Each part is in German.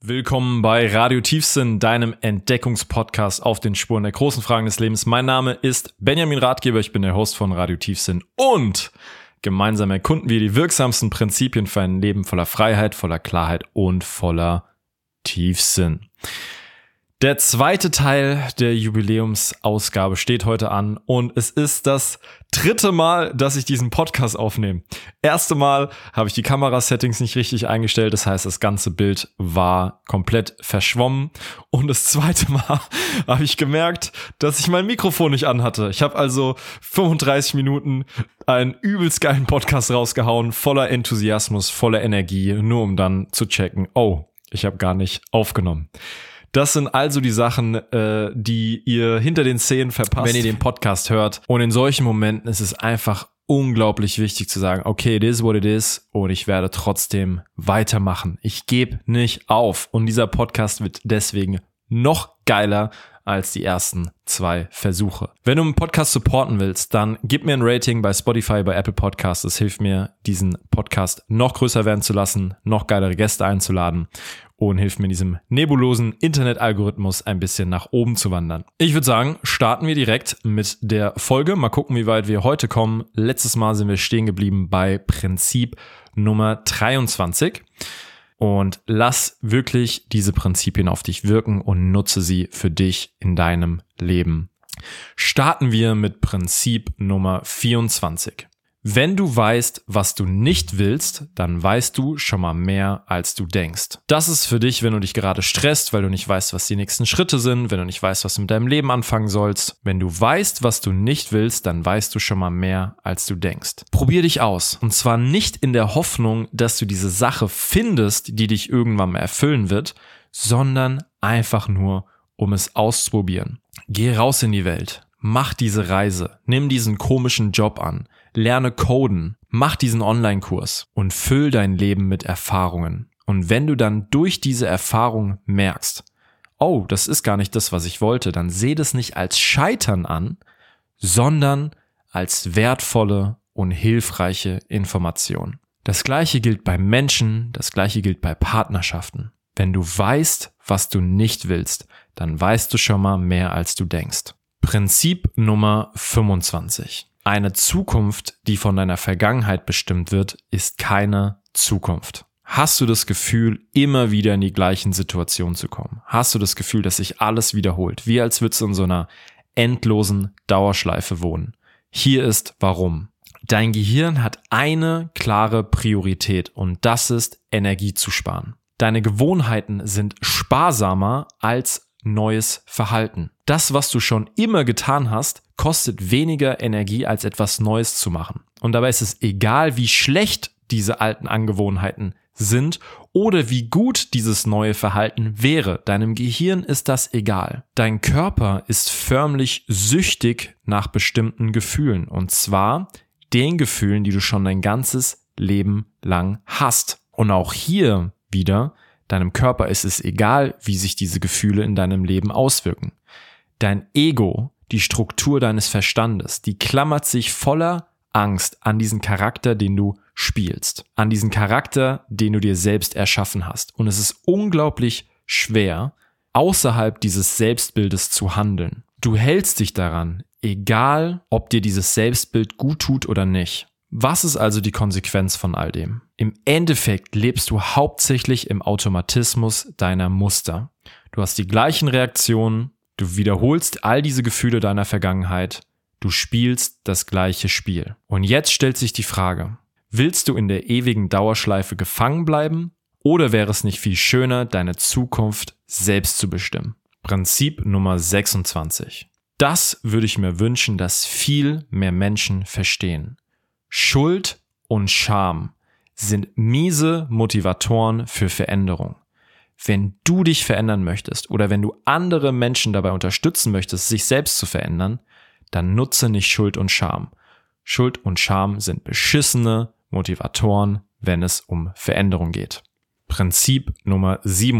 Willkommen bei Radio Tiefsinn, deinem Entdeckungspodcast auf den Spuren der großen Fragen des Lebens. Mein Name ist Benjamin Ratgeber, ich bin der Host von Radio Tiefsinn und gemeinsam erkunden wir die wirksamsten Prinzipien für ein Leben voller Freiheit, voller Klarheit und voller Tiefsinn. Der zweite Teil der Jubiläumsausgabe steht heute an und es ist das dritte Mal, dass ich diesen Podcast aufnehme. Erste Mal habe ich die Kamerasettings nicht richtig eingestellt, das heißt, das ganze Bild war komplett verschwommen. Und das zweite Mal habe ich gemerkt, dass ich mein Mikrofon nicht anhatte. Ich habe also 35 Minuten einen übelst geilen Podcast rausgehauen, voller Enthusiasmus, voller Energie, nur um dann zu checken, oh, ich habe gar nicht aufgenommen. Das sind also die Sachen, die ihr hinter den Szenen verpasst, wenn ihr den Podcast hört. Und in solchen Momenten ist es einfach unglaublich wichtig zu sagen, okay, it is what it is und ich werde trotzdem weitermachen. Ich gebe nicht auf und dieser Podcast wird deswegen noch geiler als die ersten 2 Versuche. Wenn du einen Podcast supporten willst, dann gib mir ein Rating bei Spotify, bei Apple Podcasts. Das hilft mir, diesen Podcast noch größer werden zu lassen, noch geilere Gäste einzuladen und hilft mir in diesem nebulosen Internet-Algorithmus ein bisschen nach oben zu wandern. Ich würde sagen, starten wir direkt mit der Folge. Mal gucken, wie weit wir heute kommen. Letztes Mal sind wir stehen geblieben bei Prinzip Nummer 23. Und lass wirklich diese Prinzipien auf dich wirken und nutze sie für dich in deinem Leben. Starten wir mit Prinzip Nummer 24. Wenn du weißt, was du nicht willst, dann weißt du schon mal mehr, als du denkst. Das ist für dich, wenn du dich gerade stresst, weil du nicht weißt, was die nächsten Schritte sind, wenn du nicht weißt, was du mit deinem Leben anfangen sollst. Wenn du weißt, was du nicht willst, dann weißt du schon mal mehr, als du denkst. Probier dich aus. Und zwar nicht in der Hoffnung, dass du diese Sache findest, die dich irgendwann mal erfüllen wird, sondern einfach nur, um es auszuprobieren. Geh raus in die Welt. Mach diese Reise. Nimm diesen komischen Job an. Lerne coden, mach diesen Online-Kurs und füll dein Leben mit Erfahrungen. Und wenn du dann durch diese Erfahrung merkst, oh, das ist gar nicht das, was ich wollte, dann seh das nicht als Scheitern an, sondern als wertvolle und hilfreiche Information. Das Gleiche gilt bei Menschen, das Gleiche gilt bei Partnerschaften. Wenn du weißt, was du nicht willst, dann weißt du schon mal mehr, als du denkst. Prinzip Nummer 25. Eine Zukunft, die von deiner Vergangenheit bestimmt wird, ist keine Zukunft. Hast du das Gefühl, immer wieder in die gleichen Situationen zu kommen? Hast du das Gefühl, dass sich alles wiederholt? Wie als würdest du in so einer endlosen Dauerschleife wohnen. Hier ist warum. Dein Gehirn hat eine klare Priorität und das ist, Energie zu sparen. Deine Gewohnheiten sind sparsamer als neues Verhalten. Das, was du schon immer getan hast, kostet weniger Energie, als etwas Neues zu machen. Und dabei ist es egal, wie schlecht diese alten Angewohnheiten sind oder wie gut dieses neue Verhalten wäre. Deinem Gehirn ist das egal. Dein Körper ist förmlich süchtig nach bestimmten Gefühlen. Und zwar den Gefühlen, die du schon dein ganzes Leben lang hast. Und auch hier wieder, deinem Körper ist es egal, wie sich diese Gefühle in deinem Leben auswirken. Dein Ego, die Struktur deines Verstandes, die klammert sich voller Angst an diesen Charakter, den du spielst, an diesen Charakter, den du dir selbst erschaffen hast. Und es ist unglaublich schwer, außerhalb dieses Selbstbildes zu handeln. Du hältst dich daran, egal ob dir dieses Selbstbild gut tut oder nicht. Was ist also die Konsequenz von all dem? Im Endeffekt lebst du hauptsächlich im Automatismus deiner Muster. Du hast die gleichen Reaktionen, du wiederholst all diese Gefühle deiner Vergangenheit, du spielst das gleiche Spiel. Und jetzt stellt sich die Frage, willst du in der ewigen Dauerschleife gefangen bleiben oder wäre es nicht viel schöner, deine Zukunft selbst zu bestimmen? Prinzip Nummer 26. Das würde ich mir wünschen, dass viel mehr Menschen verstehen. Schuld und Scham sind miese Motivatoren für Veränderung. Wenn du dich verändern möchtest oder wenn du andere Menschen dabei unterstützen möchtest, sich selbst zu verändern, dann nutze nicht Schuld und Scham. Schuld und Scham sind beschissene Motivatoren, wenn es um Veränderung geht. Prinzip Nummer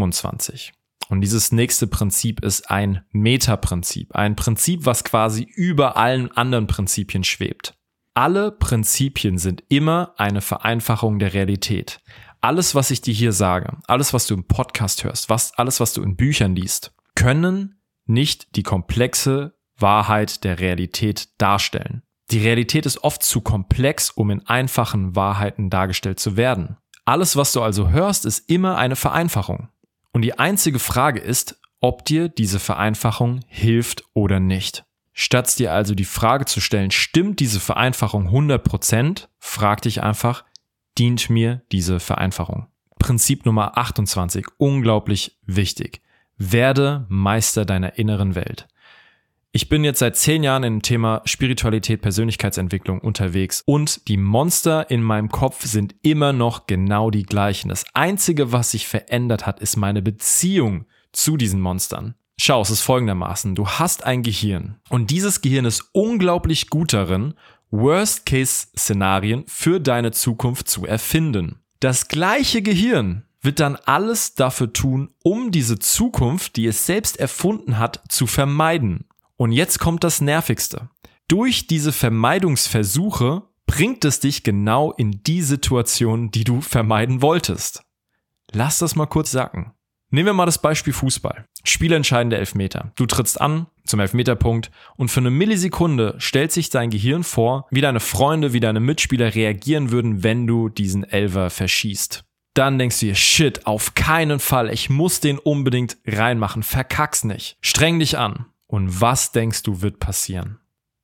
27. Und dieses nächste Prinzip ist ein Metaprinzip. Ein Prinzip, was quasi über allen anderen Prinzipien schwebt. Alle Prinzipien sind immer eine Vereinfachung der Realität. alles, was ich dir hier sage, alles, was du im Podcast hörst, alles, was du in Büchern liest, können nicht die komplexe Wahrheit der Realität darstellen. Die Realität ist oft zu komplex, um in einfachen Wahrheiten dargestellt zu werden. Alles, was du also hörst, ist immer eine Vereinfachung. Und die einzige Frage ist, ob dir diese Vereinfachung hilft oder nicht. Statt dir also die Frage zu stellen, stimmt diese Vereinfachung 100%, frag dich einfach, dient mir diese Vereinfachung? Prinzip Nummer 28, unglaublich wichtig. Werde Meister deiner inneren Welt. Ich bin jetzt seit 10 Jahren im Thema Spiritualität, Persönlichkeitsentwicklung unterwegs und die Monster in meinem Kopf sind immer noch genau die gleichen. Das Einzige, was sich verändert hat, ist meine Beziehung zu diesen Monstern. Schau, es ist folgendermaßen, du hast ein Gehirn und dieses Gehirn ist unglaublich gut darin, Worst-Case-Szenarien für deine Zukunft zu erfinden. Das gleiche Gehirn wird dann alles dafür tun, um diese Zukunft, die es selbst erfunden hat, zu vermeiden. Und jetzt kommt das Nervigste. Durch diese Vermeidungsversuche bringt es dich genau in die Situation, die du vermeiden wolltest. Lass das mal kurz sacken. Nehmen wir mal das Beispiel Fußball. Spielentscheidende Elfmeter. Du trittst an zum Elfmeterpunkt und für eine Millisekunde stellt sich dein Gehirn vor, wie deine Freunde, wie deine Mitspieler reagieren würden, wenn du diesen Elfer verschießt. Dann denkst du dir, shit, auf keinen Fall, ich muss den unbedingt reinmachen, verkack's nicht. Streng dich an. Und was denkst du, wird passieren?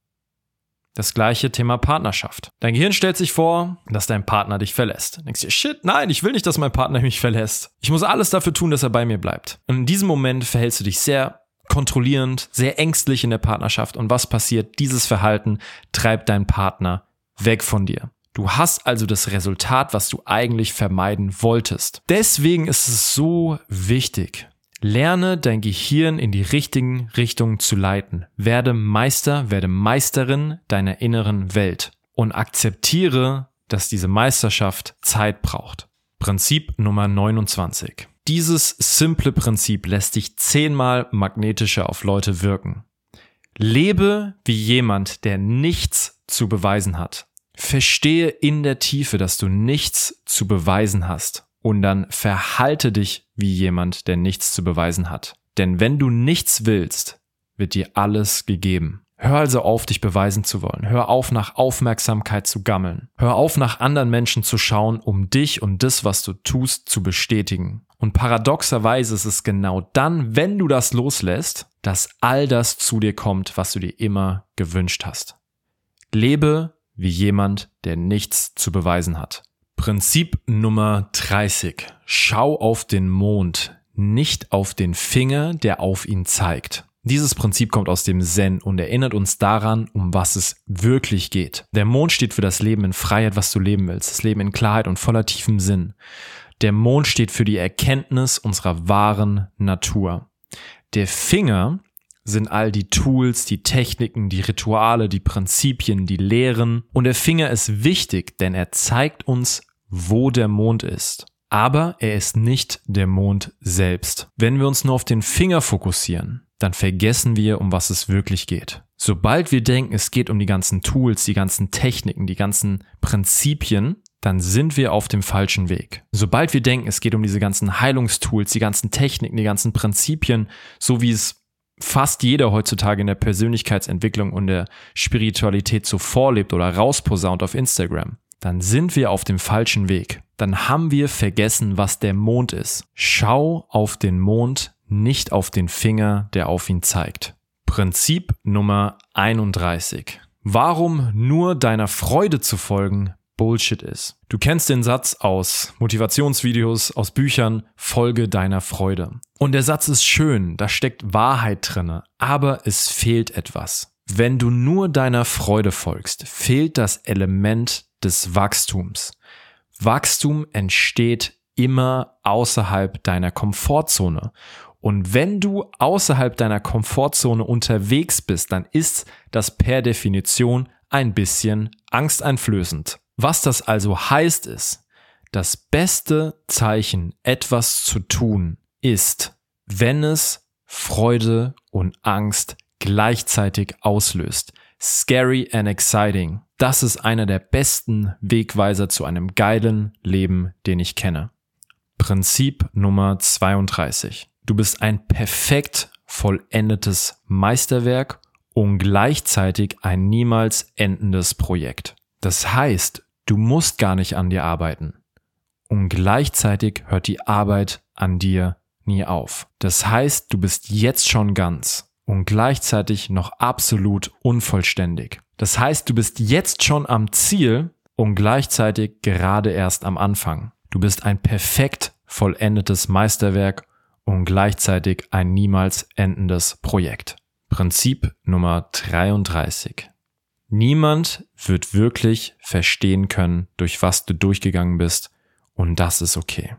Das gleiche Thema Partnerschaft. Dein Gehirn stellt sich vor, dass dein Partner dich verlässt. Denkst dir, shit, nein, ich will nicht, dass mein Partner mich verlässt. Ich muss alles dafür tun, dass er bei mir bleibt. Und in diesem Moment verhältst du dich sehr kontrollierend, sehr ängstlich in der Partnerschaft. Und was passiert? Dieses Verhalten treibt deinen Partner weg von dir. Du hast also das Resultat, was du eigentlich vermeiden wolltest. Deswegen ist es so wichtig. Lerne dein Gehirn in die richtigen Richtungen zu leiten. Werde Meister, werde Meisterin deiner inneren Welt und akzeptiere, dass diese Meisterschaft Zeit braucht. Prinzip Nummer 29. Dieses simple Prinzip lässt dich 10-mal magnetischer auf Leute wirken. Lebe wie jemand, der nichts zu beweisen hat. Verstehe in der Tiefe, dass du nichts zu beweisen hast. Und dann verhalte dich wie jemand, der nichts zu beweisen hat. Denn wenn du nichts willst, wird dir alles gegeben. Hör also auf, dich beweisen zu wollen. Hör auf, nach Aufmerksamkeit zu gammeln. Hör auf, nach anderen Menschen zu schauen, um dich und das, was du tust, zu bestätigen. Und paradoxerweise ist es genau dann, wenn du das loslässt, dass all das zu dir kommt, was du dir immer gewünscht hast. Lebe wie jemand, der nichts zu beweisen hat. Prinzip Nummer 30. Schau auf den Mond, nicht auf den Finger, der auf ihn zeigt. Dieses Prinzip kommt aus dem Zen und erinnert uns daran, um was es wirklich geht. Der Mond steht für das Leben in Freiheit, was du leben willst. Das Leben in Klarheit und voller tiefem Sinn. Der Mond steht für die Erkenntnis unserer wahren Natur. Der Finger sind all die Tools, die Techniken, die Rituale, die Prinzipien, die Lehren. Und der Finger ist wichtig, denn er zeigt uns, wo der Mond ist. Aber er ist nicht der Mond selbst. Wenn wir uns nur auf den Finger fokussieren, dann vergessen wir, um was es wirklich geht. Sobald wir denken, es geht um die ganzen Tools, die ganzen Techniken, die ganzen Prinzipien, dann sind wir auf dem falschen Weg. Sobald wir denken, es geht um diese ganzen Heilungstools, die ganzen Techniken, die ganzen Prinzipien, so wie es fast jeder heutzutage in der Persönlichkeitsentwicklung und der Spiritualität so vorlebt oder rausposaunt auf Instagram, dann sind wir auf dem falschen Weg. Dann haben wir vergessen, was der Mond ist. Schau auf den Mond, nicht auf den Finger, der auf ihn zeigt. Prinzip Nummer 31. Warum nur deiner Freude zu folgen Bullshit ist. Du kennst den Satz aus Motivationsvideos, aus Büchern, folge deiner Freude. Und der Satz ist schön, da steckt Wahrheit drinne, aber es fehlt etwas. Wenn du nur deiner Freude folgst, fehlt das Element des Wachstums. Wachstum entsteht immer außerhalb deiner Komfortzone. Und wenn du außerhalb deiner Komfortzone unterwegs bist, dann ist das per Definition ein bisschen angsteinflößend. Was das also heißt ist, das beste Zeichen, etwas zu tun, ist, wenn es Freude und Angst gleichzeitig auslöst. Scary and exciting. Das ist einer der besten Wegweiser zu einem geilen Leben, den ich kenne. Prinzip Nummer 32. Du bist ein perfekt vollendetes Meisterwerk und gleichzeitig ein niemals endendes Projekt. Das heißt, du musst gar nicht an dir arbeiten. Und gleichzeitig hört die Arbeit an dir nie auf. Das heißt, du bist jetzt schon ganz und gleichzeitig noch absolut unvollständig. Das heißt, du bist jetzt schon am Ziel und gleichzeitig gerade erst am Anfang. Du bist ein perfekt vollendetes Meisterwerk und gleichzeitig ein niemals endendes Projekt. Prinzip Nummer 33. Niemand wird wirklich verstehen können, durch was du durchgegangen bist, und das ist okay.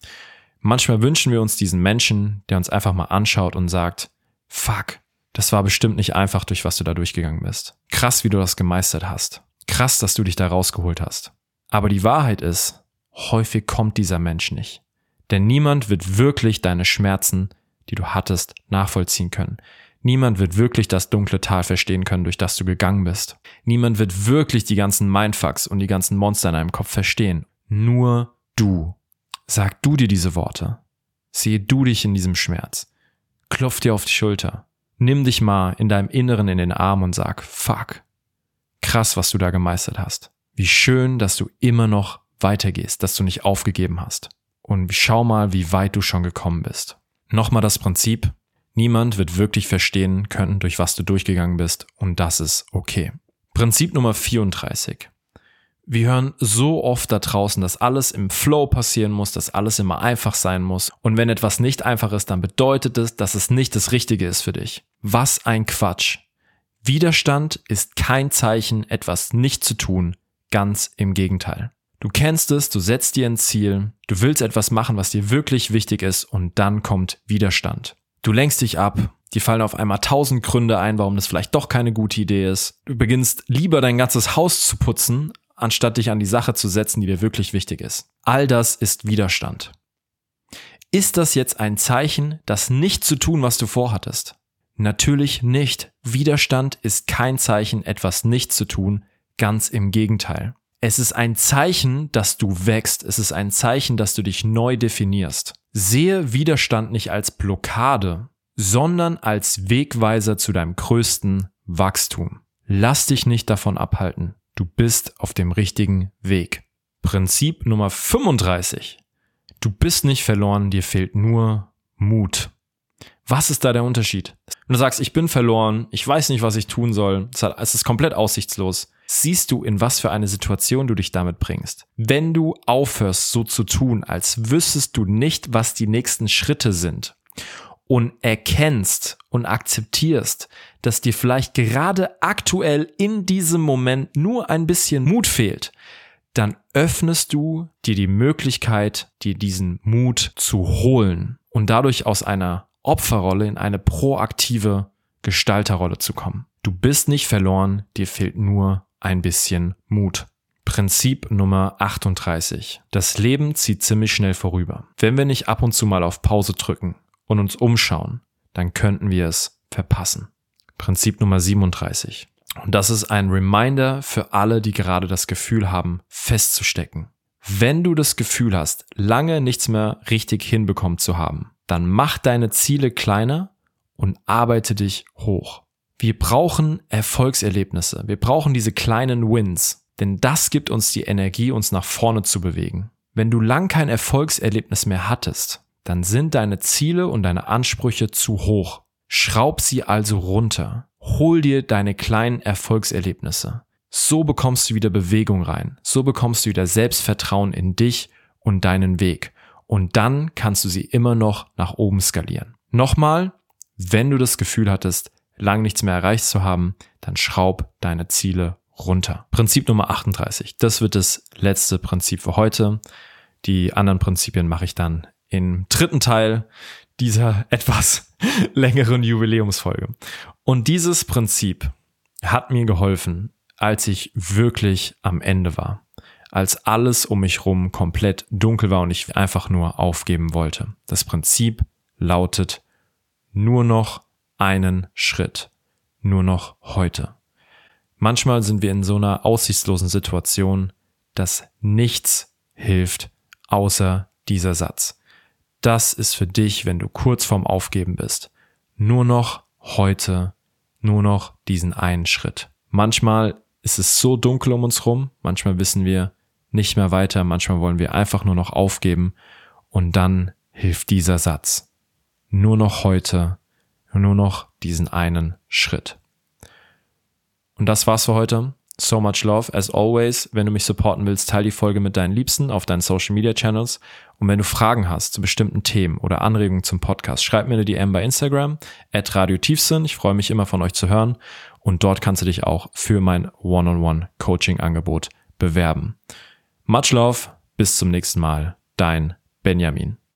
Manchmal wünschen wir uns diesen Menschen, der uns einfach mal anschaut und sagt, fuck, das war bestimmt nicht einfach, durch was du da durchgegangen bist. Krass, wie du das gemeistert hast. Krass, dass du dich da rausgeholt hast. Aber die Wahrheit ist, häufig kommt dieser Mensch nicht. Denn niemand wird wirklich deine Schmerzen, die du hattest, nachvollziehen können. Niemand wird wirklich das dunkle Tal verstehen können, durch das du gegangen bist. Niemand wird wirklich die ganzen Mindfucks und die ganzen Monster in deinem Kopf verstehen. Nur du. Sag du dir diese Worte. Sehe du dich in diesem Schmerz. Klopf dir auf die Schulter. Nimm dich mal in deinem Inneren in den Arm und sag, fuck. Krass, was du da gemeistert hast. Wie schön, dass du immer noch weitergehst, dass du nicht aufgegeben hast. Und schau mal, wie weit du schon gekommen bist. Nochmal das Prinzip. Niemand wird wirklich verstehen können, durch was du durchgegangen bist, und das ist okay. Prinzip Nummer 34. Wir hören so oft da draußen, dass alles im Flow passieren muss, dass alles immer einfach sein muss. Und wenn etwas nicht einfach ist, dann bedeutet es, dass es nicht das Richtige ist für dich. Was ein Quatsch. Widerstand ist kein Zeichen, etwas nicht zu tun. Ganz im Gegenteil. Du kennst es, du setzt dir ein Ziel, du willst etwas machen, was dir wirklich wichtig ist, und dann kommt Widerstand. Du lenkst dich ab, dir fallen auf einmal 1000 Gründe ein, warum das vielleicht doch keine gute Idee ist. Du beginnst lieber dein ganzes Haus zu putzen, anstatt dich an die Sache zu setzen, die dir wirklich wichtig ist. All das ist Widerstand. Ist das jetzt ein Zeichen, das nicht zu tun, was du vorhattest? Natürlich nicht. Widerstand ist kein Zeichen, etwas nicht zu tun, ganz im Gegenteil. Es ist ein Zeichen, dass du wächst. Es ist ein Zeichen, dass du dich neu definierst. Sehe Widerstand nicht als Blockade, sondern als Wegweiser zu deinem größten Wachstum. Lass dich nicht davon abhalten. Du bist auf dem richtigen Weg. Prinzip Nummer 35. Du bist nicht verloren, dir fehlt nur Mut. Was ist da der Unterschied? Wenn du sagst, ich bin verloren, ich weiß nicht, was ich tun soll, es ist komplett aussichtslos, siehst du, in was für eine Situation du dich damit bringst. Wenn du aufhörst, so zu tun, als wüsstest du nicht, was die nächsten Schritte sind, und erkennst und akzeptierst, dass dir vielleicht gerade aktuell in diesem Moment nur ein bisschen Mut fehlt, dann öffnest du dir die Möglichkeit, dir diesen Mut zu holen und dadurch aus einer Opferrolle in eine proaktive Gestalterrolle zu kommen. Du bist nicht verloren, dir fehlt nur ein bisschen Mut. Prinzip Nummer 38. Das Leben zieht ziemlich schnell vorüber. Wenn wir nicht ab und zu mal auf Pause drücken und uns umschauen, dann könnten wir es verpassen. Prinzip Nummer 37. Und das ist ein Reminder für alle, die gerade das Gefühl haben, festzustecken. Wenn du das Gefühl hast, lange nichts mehr richtig hinbekommen zu haben, dann mach deine Ziele kleiner und arbeite dich hoch. Wir brauchen Erfolgserlebnisse. Wir brauchen diese kleinen Wins, denn das gibt uns die Energie, uns nach vorne zu bewegen. Wenn du lang kein Erfolgserlebnis mehr hattest, dann sind deine Ziele und deine Ansprüche zu hoch. Schraub sie also runter. Hol dir deine kleinen Erfolgserlebnisse. So bekommst du wieder Bewegung rein. So bekommst du wieder Selbstvertrauen in dich und deinen Weg. Und dann kannst du sie immer noch nach oben skalieren. Nochmal, wenn du das Gefühl hattest, lang nichts mehr erreicht zu haben, dann schraub deine Ziele runter. Prinzip Nummer 38. Das wird das letzte Prinzip für heute. Die anderen Prinzipien mache ich dann im dritten Teil dieser etwas längeren Jubiläumsfolge. Und dieses Prinzip hat mir geholfen, als ich wirklich am Ende war. Als alles um mich rum komplett dunkel war und ich einfach nur aufgeben wollte. Das Prinzip lautet: nur noch einen Schritt. Nur noch heute. Manchmal sind wir in so einer aussichtslosen Situation, dass nichts hilft, außer dieser Satz. Das ist für dich, wenn du kurz vorm Aufgeben bist. Nur noch heute, nur noch diesen einen Schritt. Manchmal ist es so dunkel um uns rum, manchmal wissen wir nicht mehr weiter, manchmal wollen wir einfach nur noch aufgeben und dann hilft dieser Satz. Nur noch heute, nur noch diesen einen Schritt. Und das war's für heute. So much love, as always. Wenn du mich supporten willst, teile die Folge mit deinen Liebsten auf deinen Social Media Channels. Und wenn du Fragen hast zu bestimmten Themen oder Anregungen zum Podcast, schreib mir eine DM bei Instagram, @radiotiefsinn. Ich freue mich immer von euch zu hören. Und dort kannst du dich auch für mein One-on-One-Coaching-Angebot bewerben. Much love, bis zum nächsten Mal. Dein Benjamin.